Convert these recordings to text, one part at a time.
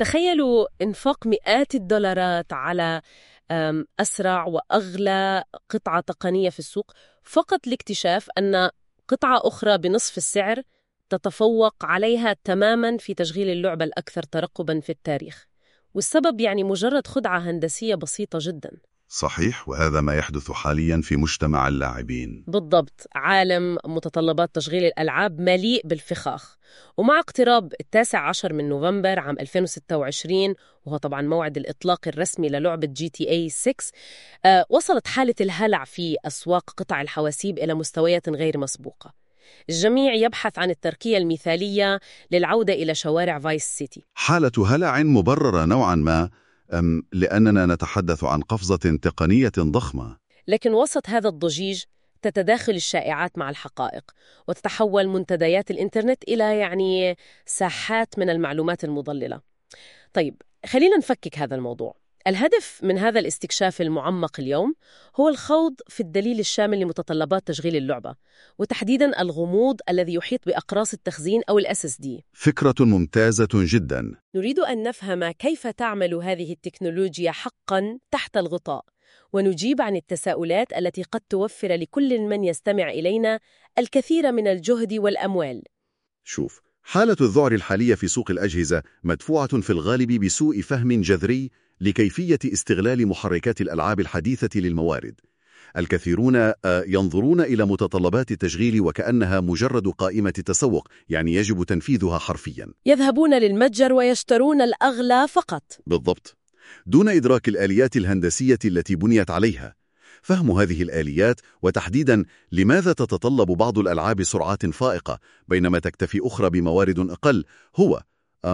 تخيلوا إنفاق مئات الدولارات على أسرع وأغلى قطعة تقنية في السوق فقط لاكتشاف أن قطعة أخرى بنصف السعر تتفوق عليها تماماً في تشغيل اللعبة الأكثر ترقباً في التاريخ. والسبب يعني مجرد خدعة هندسية بسيطة جداً. صحيح، وهذا ما يحدث حالياً في مجتمع اللاعبين. بالضبط، عالم متطلبات تشغيل الألعاب مليء بالفخاخ. ومع اقتراب 19 من نوفمبر عام 2026، وهو طبعاً موعد الإطلاق الرسمي للعبة GTA 6، وصلت حالة الهلع في أسواق قطع الحواسيب إلى مستويات غير مسبوقة. الجميع يبحث عن التركية المثالية للعودة إلى شوارع فايس سيتي. حالة هلع مبررة نوعاً ما، لأننا نتحدث عن قفزة تقنية ضخمة. لكن وسط هذا الضجيج تتداخل الشائعات مع الحقائق، وتتحول منتديات الإنترنت إلى ساحات من المعلومات المضللة. طيب، خلينا نفكك هذا الموضوع. الهدف من هذا الاستكشاف المعمق اليوم هو الخوض في الدليل الشامل لمتطلبات تشغيل اللعبة، وتحديداً الغموض الذي يحيط بأقراص التخزين أو SSD. فكرة ممتازة جداً. نريد أن نفهم كيف تعمل هذه التكنولوجيا حقاً تحت الغطاء، ونجيب عن التساؤلات التي قد توفر لكل من يستمع إلينا الكثير من الجهد والأموال. شوف، حالة الذعر الحالية في سوق الأجهزة مدفوعة في الغالب بسوء فهم جذري لكيفية استغلال محركات الألعاب الحديثة للموارد. الكثيرون ينظرون إلى متطلبات التشغيل وكأنها مجرد قائمة تسوق، يعني يجب تنفيذها حرفياً. يذهبون للمتجر ويشترون الأغلى فقط. بالضبط، دون إدراك الآليات الهندسية التي بنيت عليها. فهم هذه الآليات، وتحديداً لماذا تتطلب بعض الألعاب سرعات فائقة بينما تكتفي أخرى بموارد أقل، هو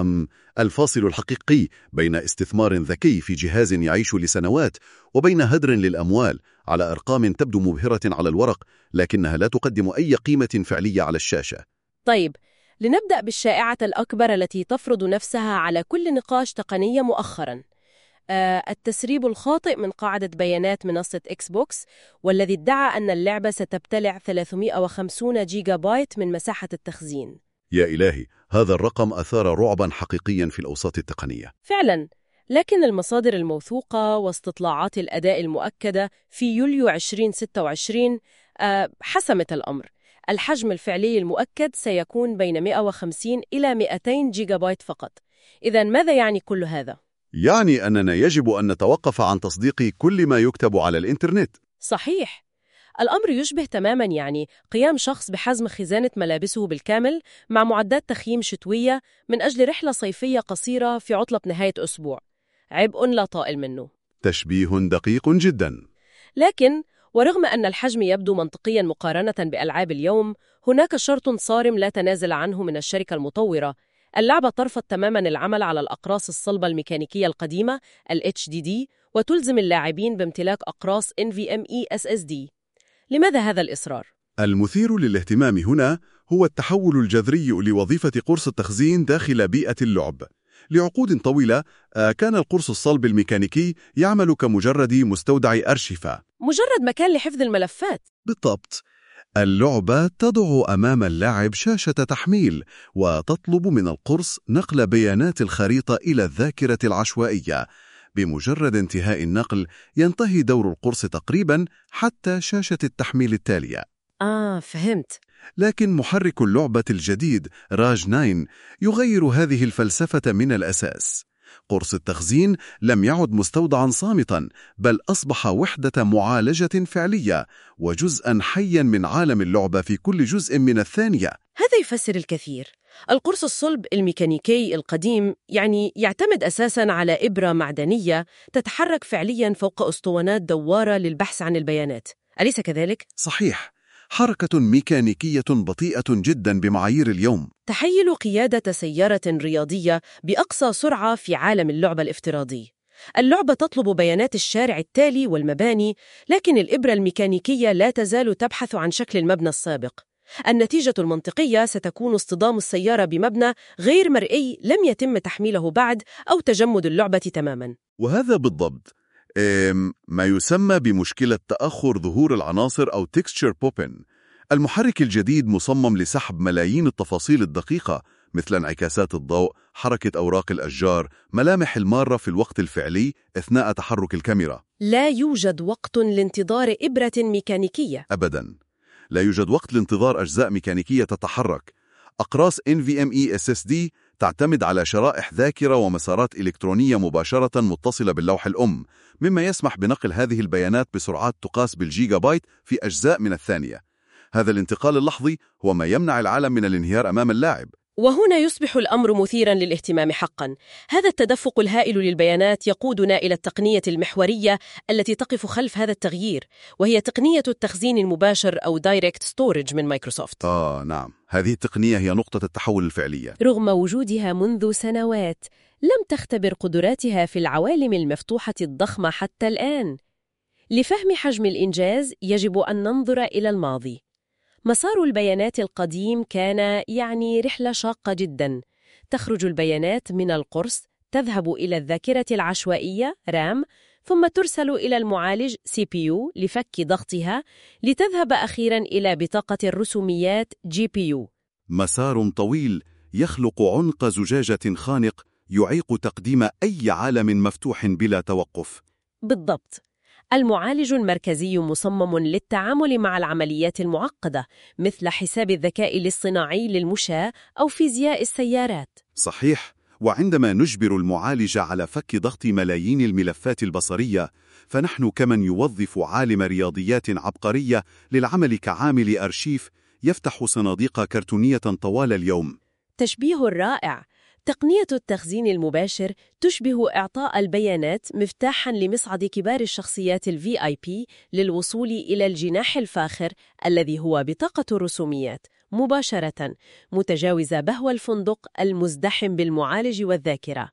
الفاصل الحقيقي بين استثمار ذكي في جهاز يعيش لسنوات وبين هدر للأموال على أرقام تبدو مبهرة على الورق لكنها لا تقدم أي قيمة فعلية على الشاشة. طيب، لنبدأ بالشائعة الأكبر التي تفرض نفسها على كل نقاش تقنية مؤخراً، التسريب الخاطئ من قاعدة بيانات منصة إكس بوكس، والذي ادعى أن اللعبة ستبتلع 350 جيجا بايت من مساحة التخزين. يا إلهي، هذا الرقم أثار رعباً حقيقياً في الأوساط التقنية. فعلاً، لكن المصادر الموثوقة واستطلاعات الأداء المؤكدة في يوليو 2026 حسمت الأمر. الحجم الفعلي المؤكد سيكون بين 150 إلى 200 جيجا بايت فقط. إذن ماذا يعني كل هذا؟ يعني أننا يجب أن نتوقف عن تصديق كل ما يكتب على الإنترنت. صحيح. الأمر يشبه تماماً قيام شخص بحزم خزانة ملابسه بالكامل مع معدات تخييم شتوية من أجل رحلة صيفية قصيرة في عطلة نهاية أسبوع. عبء لا طائل منه. تشبيه دقيق جداً. لكن ورغم أن الحجم يبدو منطقياً مقارنة بألعاب اليوم، هناك شرط صارم لا تنازل عنه من الشركة المطورة. اللعبة ترفض تماماً العمل على الأقراص الصلبة الميكانيكية القديمة HDD، وتلزم اللاعبين بامتلاك أقراص NVMe SSD. لماذا هذا الإصرار؟ المثير للاهتمام هنا هو التحول الجذري لوظيفة قرص التخزين داخل بيئة اللعب. لعقود طويلة كان القرص الصلب الميكانيكي يعمل كمجرد مستودع أرشفة، مجرد مكان لحفظ الملفات. بالضبط. اللعبة تضع أمام اللاعب شاشة تحميل وتطلب من القرص نقل بيانات الخريطة إلى الذاكرة العشوائية. بمجرد انتهاء النقل ينتهي دور القرص تقريباً حتى شاشة التحميل التالية. فهمت. لكن محرك اللعبة الجديد راج 9 يغير هذه الفلسفة من الأساس. قرص التخزين لم يعد مستودعاً صامتاً، بل أصبح وحدة معالجة فعلية وجزءاً حياً من عالم اللعبة في كل جزء من الثانية. هذا يفسر الكثير. القرص الصلب الميكانيكي القديم يعتمد أساساً على إبرة معدنية تتحرك فعلياً فوق أسطوانات دوارة للبحث عن البيانات، أليس كذلك؟ صحيح، حركة ميكانيكية بطيئة جداً بمعايير اليوم. تخيلوا قيادة سيارة رياضية بأقصى سرعة في عالم اللعبة الافتراضي. اللعبة تطلب بيانات الشارع التالي والمباني، لكن الإبرة الميكانيكية لا تزال تبحث عن شكل المبنى السابق. النتيجة المنطقية ستكون اصطدام السيارة بمبنى غير مرئي لم يتم تحميله بعد، أو تجمد اللعبة تماماً. وهذا بالضبط ما يسمى بمشكلة تأخر ظهور العناصر أو texture popping. المحرك الجديد مصمم لسحب ملايين التفاصيل الدقيقة مثل انعكاسات الضوء، حركة أوراق الأشجار، ملامح المارة في الوقت الفعلي أثناء تحرك الكاميرا. لا يوجد وقت لانتظار إبرة ميكانيكية. أبداً. لا يوجد وقت لانتظار أجزاء ميكانيكية تتحرك. أقراص NVMe SSD تعتمد على شرائح ذاكرة ومسارات إلكترونية مباشرة متصلة باللوح الأم، مما يسمح بنقل هذه البيانات بسرعات تقاس بالجيجا بايت في أجزاء من الثانية. هذا الانتقال اللحظي هو ما يمنع العالم من الانهيار أمام اللاعب. وهنا يصبح الأمر مثيراً للاهتمام حقاً. هذا التدفق الهائل للبيانات يقودنا إلى التقنية المحورية التي تقف خلف هذا التغيير، وهي تقنية التخزين المباشر أو Direct Storage من مايكروسوفت. نعم، هذه التقنية هي نقطة التحول الفعلية. رغم وجودها منذ سنوات، لم تختبر قدراتها في العوالم المفتوحة الضخمة حتى الآن. لفهم حجم الإنجاز يجب أن ننظر إلى الماضي. مسار البيانات القديم كان رحلة شاقة جداً. تخرج البيانات من القرص، تذهب إلى الذاكرة العشوائية RAM، ثم ترسل إلى المعالج CPU لفك ضغطها، لتذهب أخيراً إلى بطاقة الرسوميات GPU. مسار طويل يخلق عنق زجاجة خانق يعيق تقديم أي عالم مفتوح بلا توقف. بالضبط. المعالج المركزي مصمم للتعامل مع العمليات المعقدة، مثل حساب الذكاء الاصطناعي للمشاة أو فيزياء السيارات. صحيح، وعندما نجبر المعالج على فك ضغط ملايين الملفات البصرية، فنحن كمن يوظف عالم رياضيات عبقرية للعمل كعامل أرشيف يفتح صناديق كرتونية طوال اليوم. تشبيه رائع. تقنية التخزين المباشر تشبه إعطاء البيانات مفتاحاً لمصعد كبار الشخصيات VIP للوصول إلى الجناح الفاخر الذي هو بطاقة الرسوميات مباشرة، متجاوز بهو الفندق المزدحم بالمعالج والذاكرة.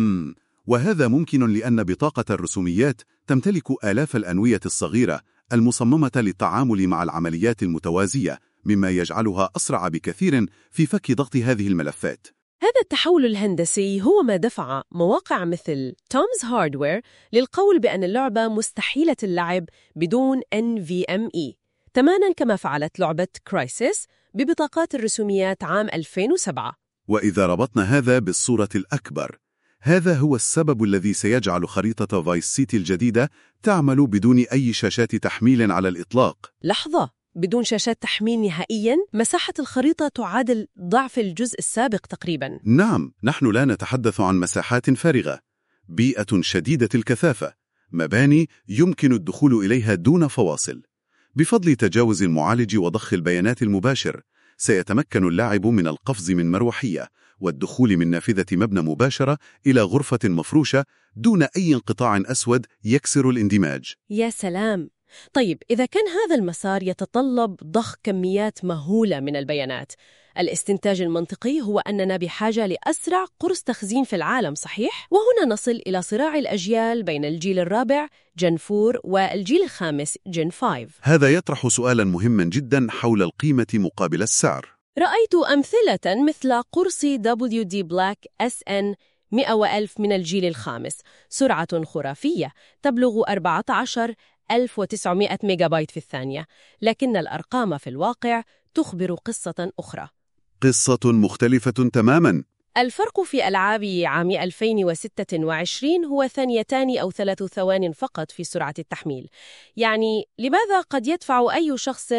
وهذا ممكن لأن بطاقة الرسوميات تمتلك آلاف الأنوية الصغيرة المصممة للتعامل مع العمليات المتوازية، مما يجعلها أسرع بكثير في فك ضغط هذه الملفات. هذا التحول الهندسي هو ما دفع مواقع مثل تومز هاردوير للقول بأن اللعبة مستحيلة اللعب بدون NVMe، تماماً كما فعلت لعبة كرايسيس ببطاقات الرسوميات عام 2007. وإذا ربطنا هذا بالصورة الأكبر، هذا هو السبب الذي سيجعل خريطة فايس سيتي الجديدة تعمل بدون أي شاشات تحميل على الإطلاق. لحظة، بدون شاشات تحميل نهائياً؟ مساحة الخريطة تعادل ضعف الجزء السابق تقريباً. نعم، نحن لا نتحدث عن مساحات فارغة، بيئة شديدة الكثافة، مباني يمكن الدخول إليها دون فواصل. بفضل تجاوز المعالج وضخ البيانات المباشر، سيتمكن اللاعب من القفز من مروحية والدخول من نافذة مبنى مباشرة إلى غرفة مفروشة دون أي انقطاع أسود يكسر الاندماج. يا سلام! طيب، إذا كان هذا المسار يتطلب ضخ كميات مهولة من البيانات، الاستنتاج المنطقي هو أننا بحاجة لأسرع قرص تخزين في العالم، صحيح؟ وهنا نصل إلى صراع الأجيال بين الجيل الرابع جن 4 والجيل الخامس جن 5. هذا يطرح سؤالاً مهماً جداً حول القيمة مقابل السعر. رأيت أمثلة مثل قرص WD Black SN 100,000 من الجيل الخامس، سرعة خرافية تبلغ 14,900 ميجا بايت في الثانية، لكن الأرقام في الواقع تخبر قصة أخرى. قصة مختلفة تماماً. الفرق في ألعاب عام 2026 هو 2 أو 3 ثوان فقط في سرعة التحميل. لماذا قد يدفع أي شخص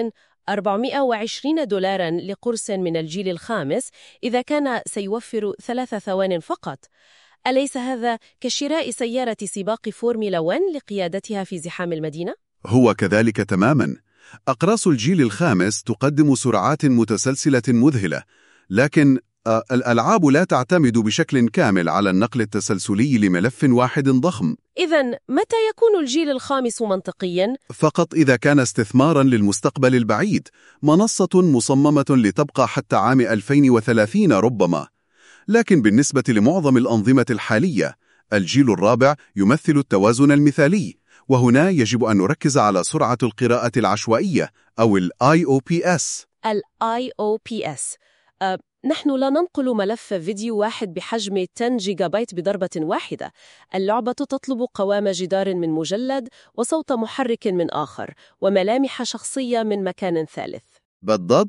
$420 لقرص من الجيل الخامس إذا كان سيوفر 3 ثوان فقط؟ أليس هذا كشراء سيارة سباق فورمولا 1 لقيادتها في زحام المدينة؟ هو كذلك تماماً. أقراص الجيل الخامس تقدم سرعات متسلسلة مذهلة، لكن الألعاب لا تعتمد بشكل كامل على النقل التسلسلي لملف واحد ضخم. إذن متى يكون الجيل الخامس منطقياً؟ فقط إذا كان استثماراً للمستقبل البعيد، منصة مصممة لتبقى حتى عام 2030 ربما. لكن بالنسبة لمعظم الأنظمة الحالية، الجيل الرابع يمثل التوازن المثالي، وهنا يجب أن نركز على سرعة القراءة العشوائية أو ال IOPS. ال IOPS. نحن لا ننقل ملف فيديو واحد بحجم 10 جيجا بايت بضربة واحدة. اللعبة تطلب قوام جدار من مجلد وصوت محرك من آخر وملامح شخصية من مكان ثالث. بالضبط.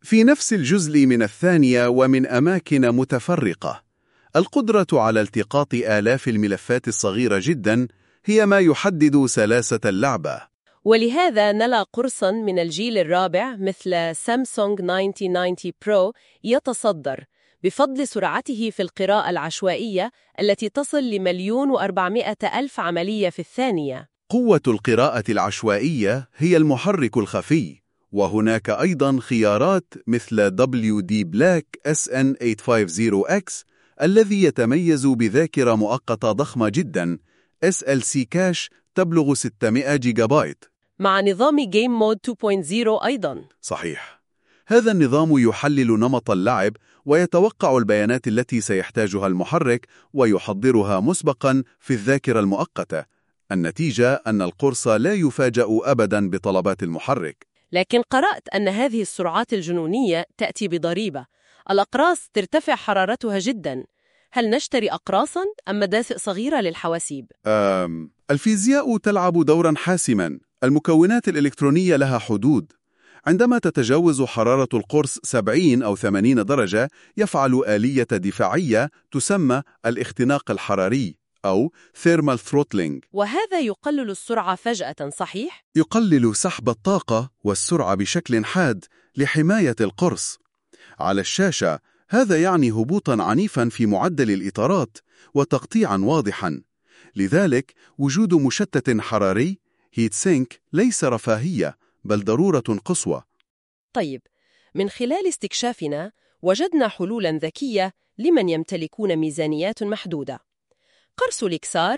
في نفس الجزء من الثانية ومن أماكن متفرقة. القدرة على التقاط آلاف الملفات الصغيرة جدا هي ما يحدد سلاسة اللعبة. ولهذا نلا قرصاً من الجيل الرابع مثل سامسونج 9090 برو يتصدر بفضل سرعته في القراءة العشوائية التي تصل ل1,400,000 عملية في الثانية. قوة القراءة العشوائية هي المحرك الخفي، وهناك أيضاً خيارات مثل WD Black SN850X الذي يتميز بذاكرة مؤقتة ضخمة جداً SLC كاش تبلغ 600 جيجا بايت مع نظام جيم مود 2.0 أيضاً. صحيح. هذا النظام يحلل نمط اللعب ويتوقع البيانات التي سيحتاجها المحرك ويحضرها مسبقاً في الذاكرة المؤقتة. النتيجة أن القرص لا يفاجأ أبداً بطلبات المحرك. لكن قرأت أن هذه السرعات الجنونية تأتي بضريبة. الأقراص ترتفع حرارتها جداً. هل نشتري أقراصاً أم مدافئ صغيرة للحواسيب؟ الفيزياء تلعب دوراً حاسماً. المكونات الإلكترونية لها حدود. عندما تتجاوز حرارة القرص 70 أو 80 درجة يفعل آلية دفاعية تسمى الاختناق الحراري أو thermal throttling. وهذا يقلل السرعة فجأة، صحيح؟ يقلل سحب الطاقة والسرعة بشكل حاد لحماية القرص. على الشاشة هذا يعني هبوطاً عنيفاً في معدل الإطارات وتقطيعاً واضحاً. لذلك وجود مشتت حراري هيت سينك ليس رفاهية بل ضرورة قصوى. طيب، من خلال استكشافنا وجدنا حلولاً ذكية لمن يمتلكون ميزانيات محدودة. قرص ليكسار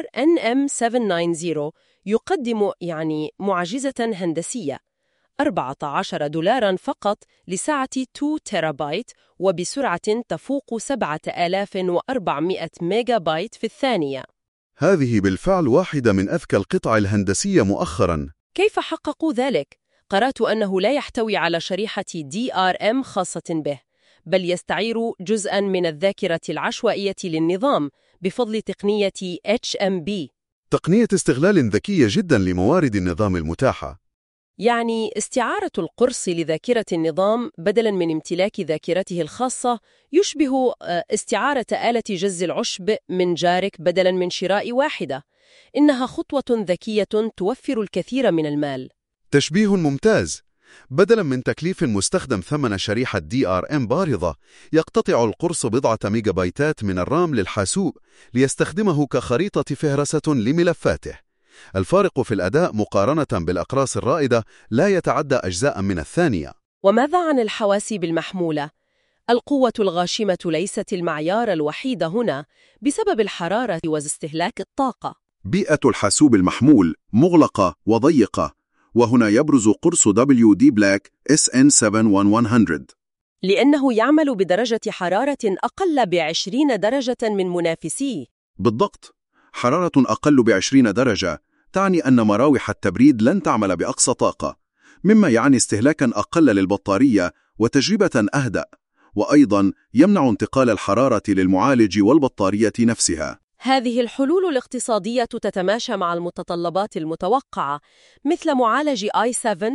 NM790 يقدم معجزة هندسية، $14 فقط لسعة 2 تيرابايت وبسرعة تفوق 7400 ميجا بايت في الثانية. هذه بالفعل واحدة من أذكى القطع الهندسية مؤخراً. كيف حققوا ذلك؟ قرأت أنه لا يحتوي على شريحة DRM خاصة به، بل يستعير جزءاً من الذاكرة العشوائية للنظام بفضل تقنية HMB. تقنية استغلال ذكية جداً لموارد النظام المتاحة. يعني استعارة القرص لذاكرة النظام بدلاً من امتلاك ذاكرته الخاصة يشبه استعارة آلة جز العشب من جارك بدلاً من شراء واحدة. إنها خطوة ذكية توفر الكثير من المال. تشبيه ممتاز. بدلاً من تكليف مستخدم ثمن شريحة DRM باردة، يقتطع القرص بضعة ميجا بايتات من الرام للحاسوب ليستخدمه كخريطة فهرسة لملفاته. الفارق في الأداء مقارنة بالأقراص الرائدة لا يتعدى أجزاء من الثانية. وماذا عن الحواسيب المحمولة؟ القوة الغاشمة ليست المعيار الوحيد هنا بسبب الحرارة واستهلاك الطاقة. بيئة الحاسوب المحمول مغلقة وضيقة، وهنا يبرز قرص WD Black SN71100 لأنه يعمل بدرجة حرارة أقل ب20 درجة من منافسيه. بالضبط. حرارة أقل ب20 درجة تعني أن مراوح التبريد لن تعمل بأقصى طاقة، مما يعني استهلاكاً أقل للبطارية وتجربة أهدأ، وأيضاً يمنع انتقال الحرارة للمعالج والبطارية نفسها. هذه الحلول الاقتصادية تتماشى مع المتطلبات المتوقعة، مثل معالج i7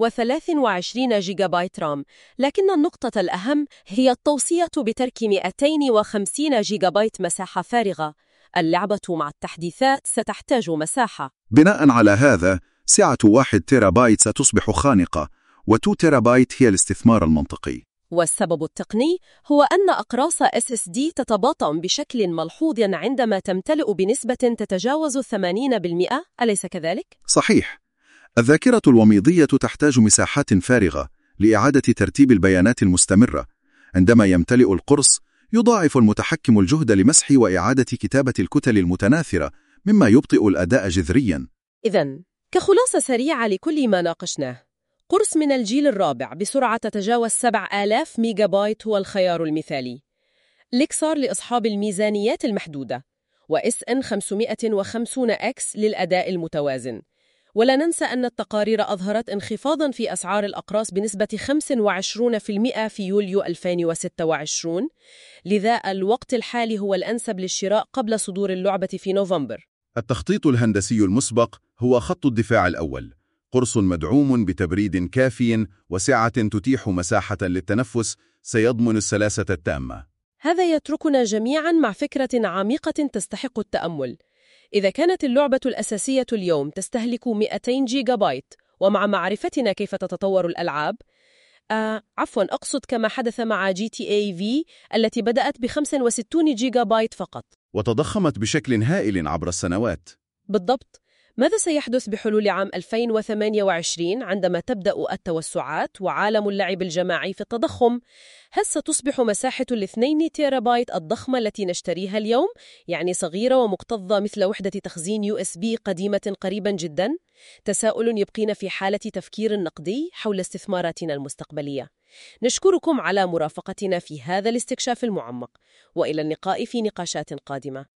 و23 جيجا بايت رام، لكن النقطة الأهم هي التوصية بترك 250 جيجا بايت مساحة فارغة. اللعبة مع التحديثات ستحتاج مساحة. بناء على هذا، سعة 1 تيرابايت ستصبح خانقة، و2 تيرابايت هي الاستثمار المنطقي. والسبب التقني هو أن أقراص SSD تتباطأ بشكل ملحوظ عندما تمتلئ بنسبة تتجاوز 80%، أليس كذلك؟ صحيح. الذاكرة الوميضية تحتاج مساحات فارغة لإعادة ترتيب البيانات المستمرة. عندما يمتلئ القرص، يضاعف المتحكم الجهد لمسح وإعادة كتابة الكتل المتناثرة، مما يبطئ الأداء جذرياً. إذن، كخلاصة سريعة لكل ما ناقشناه، قرص من الجيل الرابع بسرعة تتجاوز 7000 ميجا بايت هو الخيار المثالي. ليكسار لأصحاب الميزانيات المحدودة، وSN 550X للأداء المتوازن. ولا ننسى أن التقارير أظهرت انخفاضاً في أسعار الأقراص بنسبة 25% في يوليو 2026، لذا الوقت الحالي هو الأنسب للشراء قبل صدور اللعبة في نوفمبر. التخطيط الهندسي المسبق هو خط الدفاع الأول. قرص مدعوم بتبريد كافي وسعة تتيح مساحة للتنفس سيضمن السلاسة التامة. هذا يتركنا جميعاً مع فكرة عميقة تستحق التأمل. إذا كانت اللعبة الأساسية اليوم تستهلك 200 جيجا بايت، ومع معرفتنا كيف تتطور الألعاب، أقصد كما حدث مع GTA V التي بدأت ب65 جيجا بايت فقط وتضخمت بشكل هائل عبر السنوات. بالضبط. ماذا سيحدث بحلول عام 2028 عندما تبدأ التوسعات وعالم اللعب الجماعي في التضخم؟ هل ستصبح مساحة 2 تيرابايت الضخمة التي نشتريها اليوم يعني صغيرة ومكتظة مثل وحدة تخزين USB قديمة قريبا جدا؟ تساؤل يبقينا في حالة تفكير نقدي حول استثماراتنا المستقبلية. نشكركم على مرافقتنا في هذا الاستكشاف المعمق، وإلى اللقاء في نقاشات قادمة.